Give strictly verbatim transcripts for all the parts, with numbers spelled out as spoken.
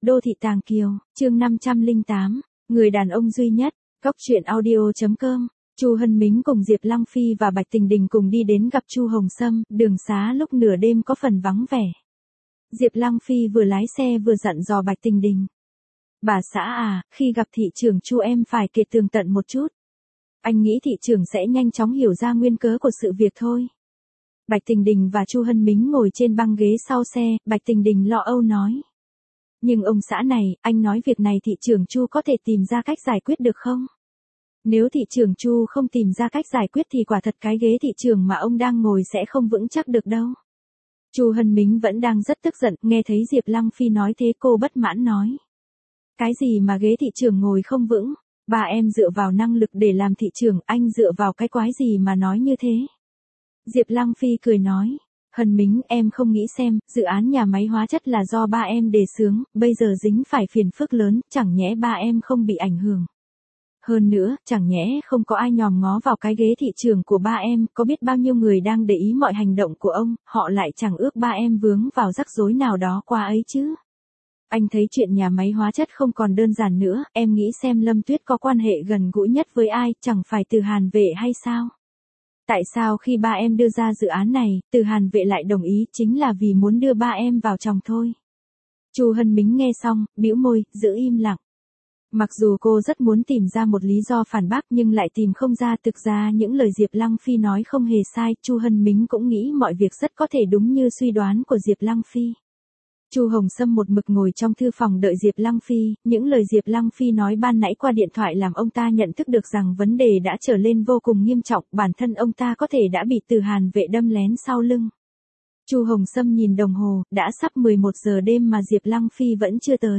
Đô thị Tàng Kiều, chương năm trăm lẻ tám, người đàn ông duy nhất, Cóc truyện audio chấm com. Chu Hân Mính cùng Diệp Lăng Phi và Bạch Tình Đình cùng đi đến gặp Chu Hồng Sâm, đường xá lúc nửa đêm có phần vắng vẻ. Diệp Lăng Phi vừa lái xe vừa dặn dò Bạch Tình Đình. Bà xã à, khi gặp thị trưởng Chu em phải kể tường tận một chút. Anh nghĩ thị trưởng sẽ nhanh chóng hiểu ra nguyên cớ của sự việc thôi. Bạch Tình Đình và Chu Hân Mính ngồi trên băng ghế sau xe, Bạch Tình Đình lo âu nói. Nhưng ông xã này, anh nói việc này thị trưởng Chu có thể tìm ra cách giải quyết được không? Nếu thị trưởng Chu không tìm ra cách giải quyết thì quả thật cái ghế thị trưởng mà ông đang ngồi sẽ không vững chắc được đâu. Chu Hân Mính vẫn đang rất tức giận, nghe thấy Diệp Lăng Phi nói thế cô bất mãn nói. Cái gì mà ghế thị trưởng ngồi không vững? Bà em dựa vào năng lực để làm thị trưởng, anh dựa vào cái quái gì mà nói như thế? Diệp Lăng Phi cười nói. Hân Mính, em không nghĩ xem, dự án nhà máy hóa chất là do ba em đề xướng, bây giờ dính phải phiền phức lớn, chẳng nhẽ ba em không bị ảnh hưởng. Hơn nữa, chẳng nhẽ không có ai nhòm ngó vào cái ghế thị trường của ba em, có biết bao nhiêu người đang để ý mọi hành động của ông, họ lại chẳng ước ba em vướng vào rắc rối nào đó qua ấy chứ. Anh thấy chuyện nhà máy hóa chất không còn đơn giản nữa, em nghĩ xem Lâm Tuyết có quan hệ gần gũi nhất với ai, chẳng phải Từ Hàn Vệ hay sao? Tại sao khi ba em đưa ra dự án này, Từ Hàn Vệ lại đồng ý, chính là vì muốn đưa ba em vào chồng thôi. Chu Hân Mính nghe xong, bĩu môi, giữ im lặng. Mặc dù cô rất muốn tìm ra một lý do phản bác nhưng lại tìm không ra, thực ra những lời Diệp Lăng Phi nói không hề sai, Chu Hân Mính cũng nghĩ mọi việc rất có thể đúng như suy đoán của Diệp Lăng Phi. Chu Hồng Sâm một mực ngồi trong thư phòng đợi Diệp Lăng Phi, những lời Diệp Lăng Phi nói ban nãy qua điện thoại làm ông ta nhận thức được rằng vấn đề đã trở lên vô cùng nghiêm trọng, bản thân ông ta có thể đã bị Từ Hàn Vệ đâm lén sau lưng. Chu Hồng Sâm nhìn đồng hồ, đã sắp mười một giờ đêm mà Diệp Lăng Phi vẫn chưa tới.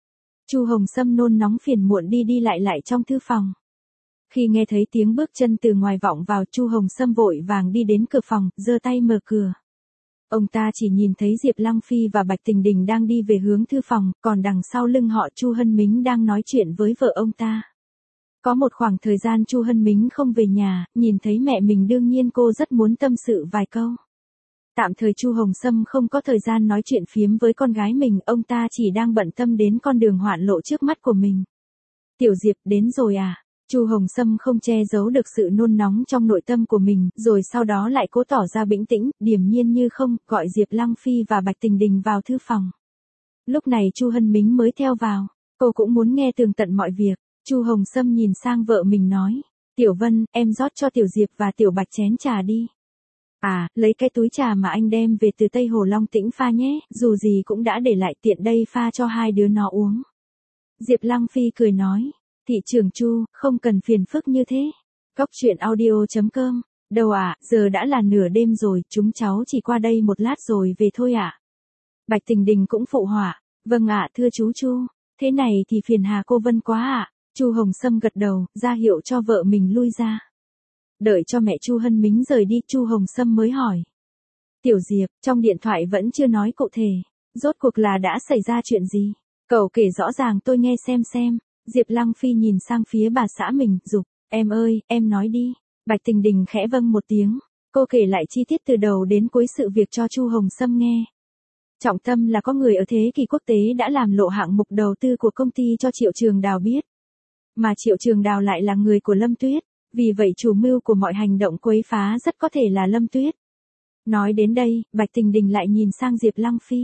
Chu Hồng Sâm nôn nóng phiền muộn đi đi lại lại trong thư phòng. Khi nghe thấy tiếng bước chân từ ngoài vọng vào, Chu Hồng Sâm vội vàng đi đến cửa phòng, giơ tay mở cửa. Ông ta chỉ nhìn thấy Diệp Lăng Phi và Bạch Tình Đình đang đi về hướng thư phòng, còn đằng sau lưng họ Chu Hân Mính đang nói chuyện với vợ ông ta. Có một khoảng thời gian Chu Hân Mính không về nhà, nhìn thấy mẹ mình đương nhiên cô rất muốn tâm sự vài câu. Tạm thời Chu Hồng Sâm không có thời gian nói chuyện phiếm với con gái mình, ông ta chỉ đang bận tâm đến con đường hoạn lộ trước mắt của mình. Tiểu Diệp đến rồi à? Chu Hồng Sâm không che giấu được sự nôn nóng trong nội tâm của mình, rồi sau đó lại cố tỏ ra bình tĩnh, điềm nhiên như không, gọi Diệp Lăng Phi và Bạch Tình Đình vào thư phòng. Lúc này Chu Hân Mính mới theo vào, cô cũng muốn nghe tường tận mọi việc. Chu Hồng Sâm nhìn sang vợ mình nói, Tiểu Vân, em rót cho Tiểu Diệp và Tiểu Bạch chén trà đi. À, lấy cái túi trà mà anh đem về từ Tây Hồ Long Tĩnh pha nhé, dù gì cũng đã để lại tiện đây pha cho hai đứa nó uống. Diệp Lăng Phi cười nói, thị trưởng Chu, không cần phiền phức như thế. Cóc truyện audio chấm com, đâu ạ, à, giờ đã là nửa đêm rồi, chúng cháu chỉ qua đây một lát rồi về thôi ạ. À. Bạch Tình Đình cũng phụ họa, vâng ạ thưa chú Chu, thế này thì phiền hà cô Vân quá ạ. À. Chu Hồng Sâm gật đầu, ra hiệu cho vợ mình lui ra. Đợi cho mẹ Chu Hân Mính rời đi, Chu Hồng Sâm mới hỏi. Tiểu Diệp, trong điện thoại vẫn chưa nói cụ thể, rốt cuộc là đã xảy ra chuyện gì? Cậu kể rõ ràng tôi nghe xem xem. Diệp Lăng Phi nhìn sang phía bà xã mình, giục, em ơi, em nói đi. Bạch Tình Đình khẽ vâng một tiếng, cô kể lại chi tiết từ đầu đến cuối sự việc cho Chu Hồng Sâm nghe. Trọng tâm là có người ở thế kỷ quốc tế đã làm lộ hạng mục đầu tư của công ty cho Triệu Trường Đào biết. Mà Triệu Trường Đào lại là người của Lâm Tuyết. Vì vậy chủ mưu của mọi hành động quấy phá rất có thể là Lâm Tuyết. Nói đến đây, Bạch Tình Đình lại nhìn sang Diệp Lăng Phi.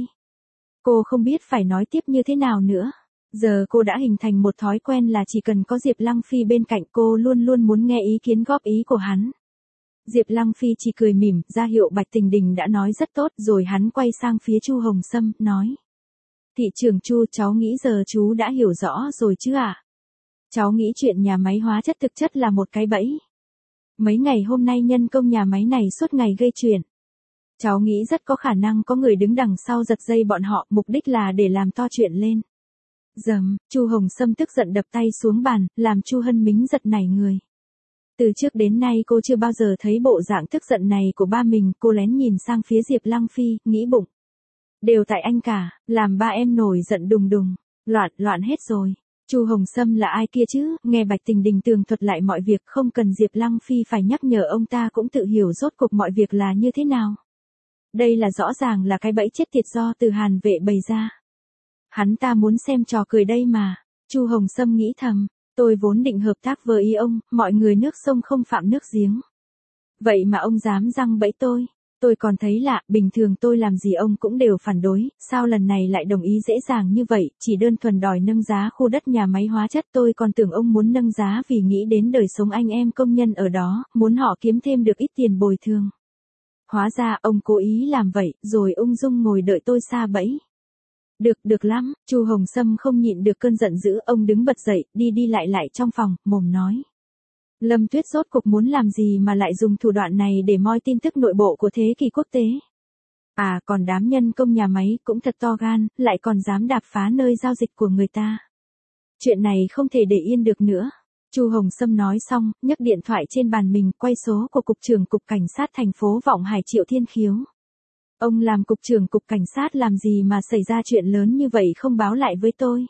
Cô không biết phải nói tiếp như thế nào nữa. Giờ cô đã hình thành một thói quen là chỉ cần có Diệp Lăng Phi bên cạnh cô luôn luôn muốn nghe ý kiến góp ý của hắn. Diệp Lăng Phi chỉ cười mỉm, ra hiệu Bạch Tình Đình đã nói rất tốt, rồi hắn quay sang phía Chu Hồng Sâm, nói. Thị trưởng Chu, cháu nghĩ giờ chú đã hiểu rõ rồi chứ ạ? À? Cháu nghĩ chuyện nhà máy hóa chất thực chất là một cái bẫy. Mấy ngày hôm nay nhân công nhà máy này suốt ngày gây chuyện. Cháu nghĩ rất có khả năng có người đứng đằng sau giật dây bọn họ, mục đích là để làm to chuyện lên. Dầm, Chu Hồng Sâm tức giận đập tay xuống bàn, làm Chu Hân Mính giật nảy người. Từ trước đến nay cô chưa bao giờ thấy bộ dạng tức giận này của ba mình, cô lén nhìn sang phía Diệp Lăng Phi, nghĩ bụng. Đều tại anh cả, làm ba em nổi giận đùng đùng, loạn loạn hết rồi. Chu Hồng Sâm là ai kia chứ? Nghe Bạch Tình Đình tường thuật lại mọi việc, không cần Diệp Lăng Phi phải nhắc nhở, ông ta cũng tự hiểu rốt cuộc mọi việc là như thế nào. Đây là rõ ràng là cái bẫy chết tiệt do Từ Hàn Vệ bày ra. Hắn ta muốn xem trò cười đây mà. Chu Hồng Sâm nghĩ thầm, tôi vốn định hợp tác với ý ông, mọi người nước sông không phạm nước giếng. Vậy mà ông dám giăng bẫy tôi. Tôi còn thấy lạ, bình thường tôi làm gì ông cũng đều phản đối, sao lần này lại đồng ý dễ dàng như vậy, chỉ đơn thuần đòi nâng giá khu đất nhà máy hóa chất. Tôi còn tưởng ông muốn nâng giá vì nghĩ đến đời sống anh em công nhân ở đó, muốn họ kiếm thêm được ít tiền bồi thường. Hóa ra ông cố ý làm vậy, rồi ung dung ngồi đợi tôi sa bẫy. Được, được lắm, Chu Hồng Sâm không nhịn được cơn giận dữ, ông đứng bật dậy, đi đi lại lại trong phòng, mồm nói. Lâm Tuyết rốt cục muốn làm gì mà lại dùng thủ đoạn này để moi tin tức nội bộ của thế kỷ quốc tế. À, còn đám nhân công nhà máy cũng thật to gan, lại còn dám đạp phá nơi giao dịch của người ta. Chuyện này không thể để yên được nữa. Chu Hồng Sâm nói xong, nhấc điện thoại trên bàn mình, quay số của Cục trưởng Cục Cảnh sát thành phố Vọng Hải Triệu Thiên Khiếu. Ông làm Cục trưởng Cục Cảnh sát làm gì mà xảy ra chuyện lớn như vậy không báo lại với tôi?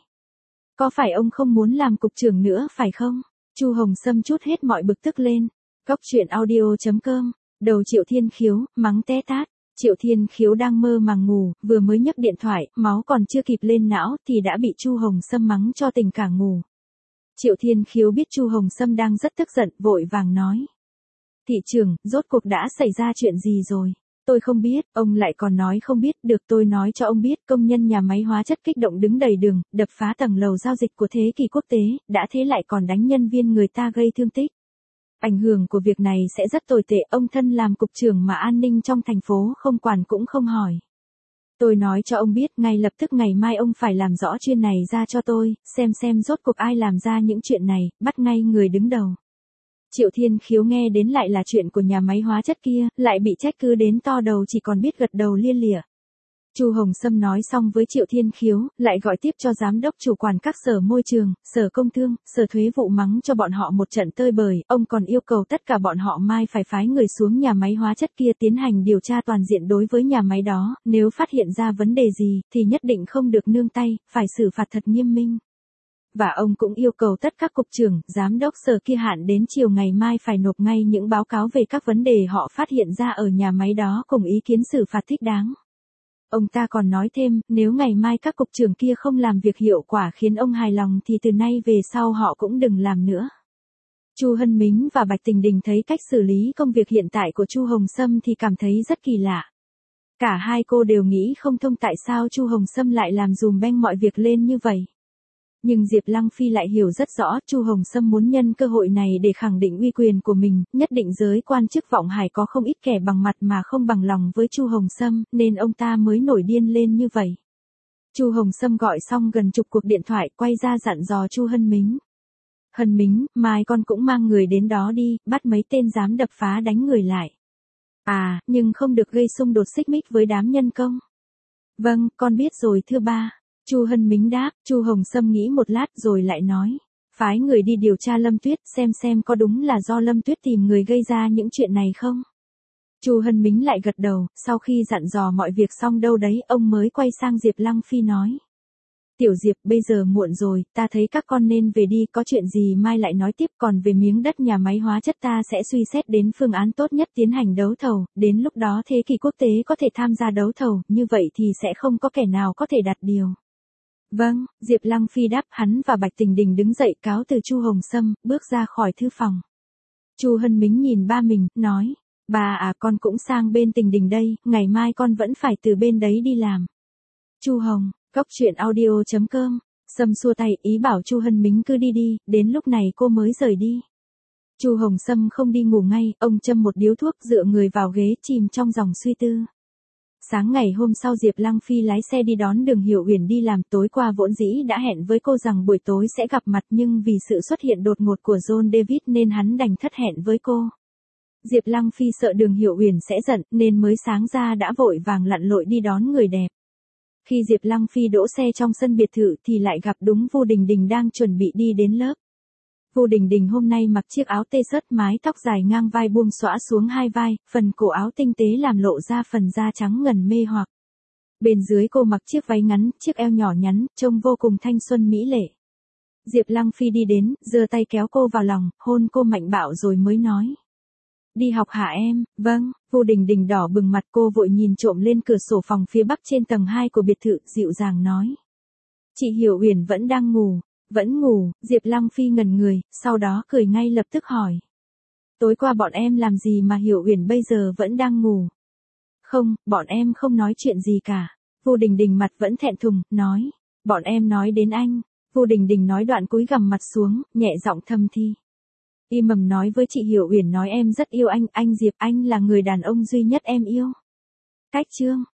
Có phải ông không muốn làm Cục trưởng nữa phải không? Chu Hồng Sâm trút hết mọi bực tức lên. Cóc truyện audio chấm com, đầu Triệu Thiên Khiếu, mắng té tát. Triệu Thiên Khiếu đang mơ màng ngủ, vừa mới nhấc điện thoại, máu còn chưa kịp lên não thì đã bị Chu Hồng Sâm mắng cho tỉnh cả ngủ. Triệu Thiên Khiếu biết Chu Hồng Sâm đang rất tức giận, vội vàng nói. Thị trưởng, rốt cuộc đã xảy ra chuyện gì rồi? Tôi không biết, ông lại còn nói không biết, được tôi nói cho ông biết, công nhân nhà máy hóa chất kích động đứng đầy đường, đập phá tầng lầu giao dịch của thế kỷ quốc tế, đã thế lại còn đánh nhân viên người ta gây thương tích. Ảnh hưởng của việc này sẽ rất tồi tệ, ông thân làm cục trưởng mà an ninh trong thành phố không quản cũng không hỏi. Tôi nói cho ông biết, ngay lập tức ngày mai ông phải làm rõ chuyện này ra cho tôi, xem xem rốt cuộc ai làm ra những chuyện này, bắt ngay người đứng đầu. Triệu Thiên Khiếu nghe đến lại là chuyện của nhà máy hóa chất kia, lại bị trách cứ đến to đầu chỉ còn biết gật đầu lia lịa. Chu Hồng Sâm nói xong với Triệu Thiên Khiếu, lại gọi tiếp cho giám đốc chủ quản các sở môi trường, sở công thương, sở thuế vụ mắng cho bọn họ một trận tơi bời, ông còn yêu cầu tất cả bọn họ mai phải phái người xuống nhà máy hóa chất kia tiến hành điều tra toàn diện đối với nhà máy đó, nếu phát hiện ra vấn đề gì, thì nhất định không được nương tay, phải xử phạt thật nghiêm minh. Và ông cũng yêu cầu tất các cục trưởng, giám đốc sở kia hạn đến chiều ngày mai phải nộp ngay những báo cáo về các vấn đề họ phát hiện ra ở nhà máy đó cùng ý kiến xử phạt thích đáng. Ông ta còn nói thêm, nếu ngày mai các cục trưởng kia không làm việc hiệu quả khiến ông hài lòng thì từ nay về sau họ cũng đừng làm nữa. Chu Hân Mính và Bạch Tình Đình thấy cách xử lý công việc hiện tại của Chu Hồng Sâm thì cảm thấy rất kỳ lạ. Cả hai cô đều nghĩ không thông tại sao Chu Hồng Sâm lại làm dùm beng mọi việc lên như vậy. Nhưng Diệp Lăng Phi lại hiểu rất rõ, Chu Hồng Sâm muốn nhân cơ hội này để khẳng định uy quyền của mình, nhất định giới quan chức Vọng Hải có không ít kẻ bằng mặt mà không bằng lòng với Chu Hồng Sâm, nên ông ta mới nổi điên lên như vậy. Chu Hồng Sâm gọi xong gần chục cuộc điện thoại, quay ra dặn dò Chu Hân Mính. Hân Mính, mai con cũng mang người đến đó đi, bắt mấy tên dám đập phá đánh người lại. À, nhưng không được gây xung đột xích mích với đám nhân công. Vâng, con biết rồi thưa ba. Chu Hân Mính đáp. Chu Hồng Sâm nghĩ một lát rồi lại nói, phái người đi điều tra Lâm Tuyết xem xem có đúng là do Lâm Tuyết tìm người gây ra những chuyện này không. Chu Hân Mính lại gật đầu, sau khi dặn dò mọi việc xong đâu đấy, ông mới quay sang Diệp Lăng Phi nói. Tiểu Diệp, bây giờ muộn rồi, ta thấy các con nên về đi, có chuyện gì mai lại nói tiếp, còn về miếng đất nhà máy hóa chất ta sẽ suy xét đến phương án tốt nhất tiến hành đấu thầu, đến lúc đó thế kỷ quốc tế có thể tham gia đấu thầu, như vậy thì sẽ không có kẻ nào có thể đặt điều. Vâng, Diệp Lăng Phi đáp. Hắn và Bạch Tình Đình đứng dậy cáo từ Chu Hồng Sâm, bước ra khỏi thư phòng. Chu Hân Mính nhìn ba mình, nói, ba à, con cũng sang bên Tình Đình đây, ngày mai con vẫn phải từ bên đấy đi làm. Chu Hồng, cóc truyện audio chấm com, Sâm xua tay ý bảo Chu Hân Mính cứ đi đi, đến lúc này cô mới rời đi. Chu Hồng Sâm không đi ngủ ngay, ông châm một điếu thuốc dựa người vào ghế chìm trong dòng suy tư. Sáng ngày hôm sau Diệp Lăng Phi lái xe đi đón Đường Hiểu Uyển đi làm, tối qua vốn dĩ đã hẹn với cô rằng buổi tối sẽ gặp mặt nhưng vì sự xuất hiện đột ngột của John David nên hắn đành thất hẹn với cô. Diệp Lăng Phi sợ Đường Hiểu Uyển sẽ giận nên mới sáng ra đã vội vàng lặn lội đi đón người đẹp. Khi Diệp Lăng Phi đỗ xe trong sân biệt thự thì lại gặp đúng Vu Đình Đình đang chuẩn bị đi đến lớp. Vu Đình Đình hôm nay mặc chiếc áo tê sớt, mái tóc dài ngang vai buông xõa xuống hai vai, phần cổ áo tinh tế làm lộ ra phần da trắng ngần mê hoặc. Bên dưới cô mặc chiếc váy ngắn, chiếc eo nhỏ nhắn, trông vô cùng thanh xuân mỹ lệ. Diệp Lăng Phi đi đến, giơ tay kéo cô vào lòng, hôn cô mạnh bạo rồi mới nói. Đi học hả em? Vâng. Vu Đình Đình đỏ bừng mặt, cô vội nhìn trộm lên cửa sổ phòng phía bắc trên tầng hai của biệt thự, dịu dàng nói. Chị Hiểu Uyển vẫn đang ngủ. Vẫn ngủ, Diệp Lăng Phi ngẩn người, sau đó cười ngay lập tức hỏi. Tối qua bọn em làm gì mà Hiểu Uyển bây giờ vẫn đang ngủ? Không, bọn em không nói chuyện gì cả. Vu Đình Đình mặt vẫn thẹn thùng, nói. Bọn em nói đến anh. Vu Đình Đình nói đoạn cúi gằm mặt xuống, nhẹ giọng thầm thì. Y mầm nói với chị Hiểu Uyển nói em rất yêu anh, anh Diệp, anh là người đàn ông duy nhất em yêu. Cách chương.